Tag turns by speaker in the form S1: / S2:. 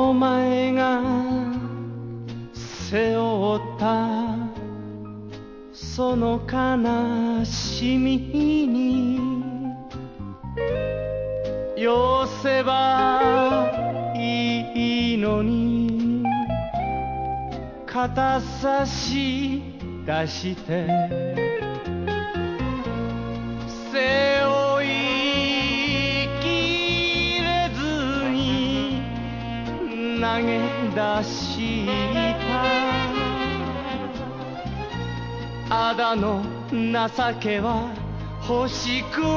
S1: お前が背負ったその悲しみに寄せばいいのに肩差し出して背負いきれずに投げ出したあだの情けは欲しく